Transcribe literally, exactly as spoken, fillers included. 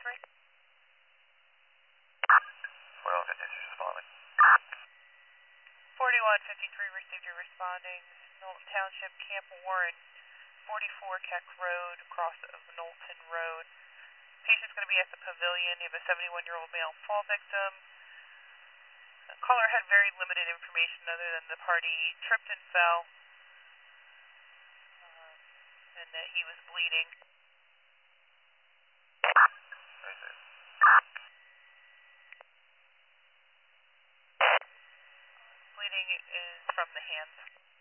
fifty-three? forty-one fifty-three responding. forty-one fifty-three received your responding. Knowlton Township, Camp Warren, forty-four Keck Road, across of Knowlton Road. Patient's going to be at the pavilion. You have a seventy-one-year-old male fall victim. The caller had very limited information other than the party tripped and fell, um, and that he was bleeding. Bleeding is from the hands.